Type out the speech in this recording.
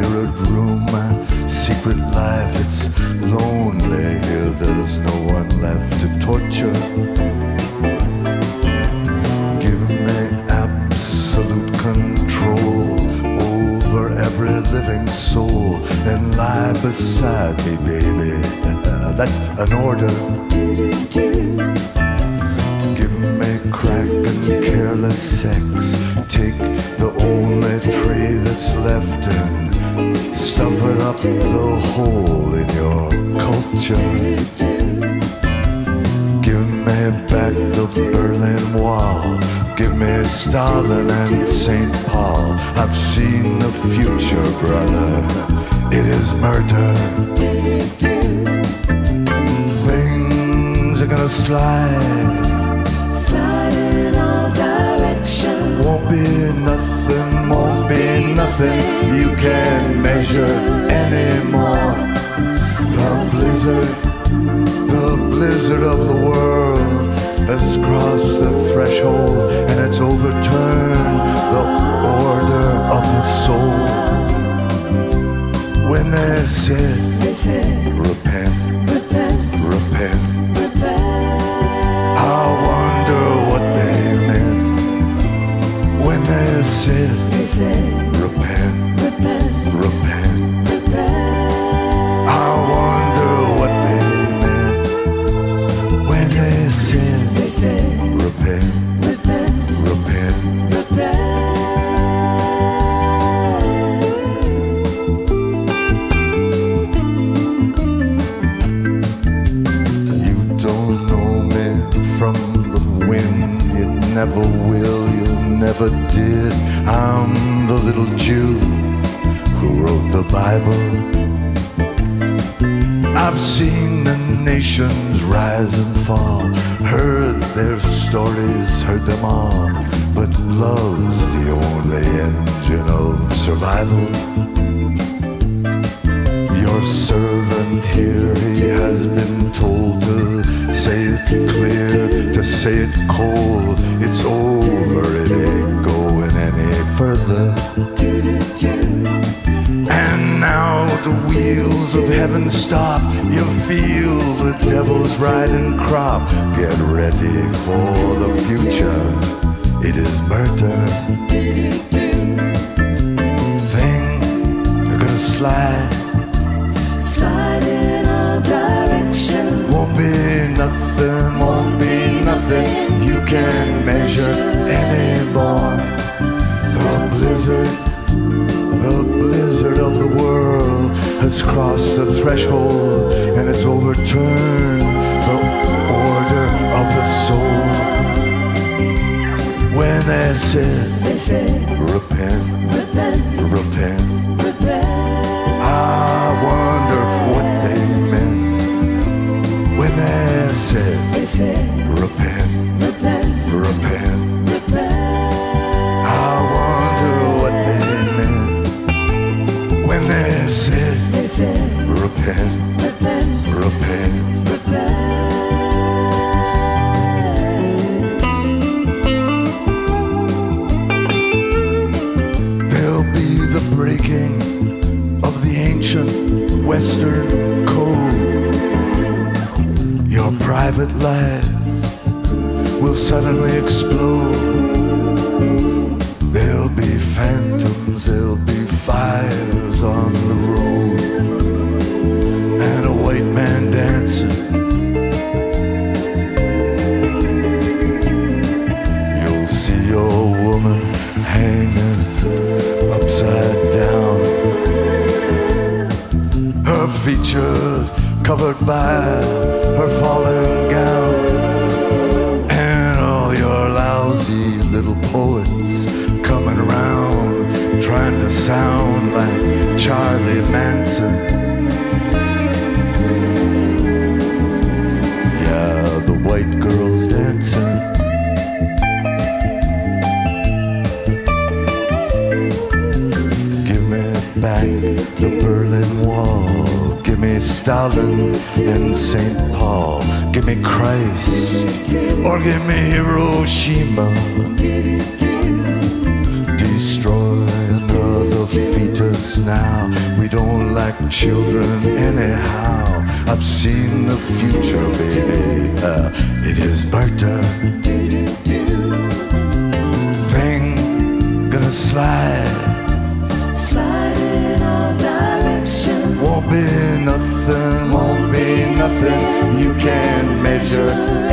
mirrored room, my secret life, it's lonely here. There's no one left to torture. Give me absolute control over every living soul, then lie beside me, baby. That's an order. Give me crack and careless sex. Take the only tree that's left and stuff it up the hole in your culture. Give me back the Berlin Wall. Give me Stalin and St. Paul. I've seen the future, brother. It is murder. Things are gonna slide in all directions. Won't be nothing, won't be nothing you can measure anymore. The blizzard of the world has crossed the threshold and it's overturned the order of the soul. When they said, repent, repent, repent, repent. I wonder what they meant when they said, repent, repent, repent. repent. I wonder what they meant when they said, repent, repent, repent. repent. You don't know me from the wind. You never will, you never did. I'm the little Jew who wrote the Bible. I've seen the nations rise and fall, heard their stories, heard them all. But love's the only engine of survival. Your servant here, he has been told to say it clear, to say it cold. It's over, it ain't going any further. And now the wheels of heaven stop. You feel the devil's riding crop. Get ready for the future. It is murder. Things are gonna slide in all directions. Won't be nothing, won't be nothing you can measure anymore. The blizzard of the world has crossed the threshold and it's overturned the order of the soul. When they said, repent, repent, repent, repent. I wonder what they meant when they said, repent, repent, repent. repent. I wonder what they meant when they said, repent, repent, repent. repent. There'll be the breaking of the ancient Western code. Your private life will suddenly explode. There'll be phantoms, there'll be fires on the road, and a white man dancing. You'll see your woman hanging upside down, her features covered by her falling gown, and all your lousy little poets coming around trying to sound like Charlie Manson. Yeah, the white girl's dancing. Give me back the Berlin Wall. Give me Stalin and St. Paul. Give me Christ, or give me Hiroshima. Destroy another fetus now. We don't like children anyhow. I've seen the future, baby. It is Berta. Thing gonna slide. Slide in all directions. Won't be nothing, won't be nothing you can measure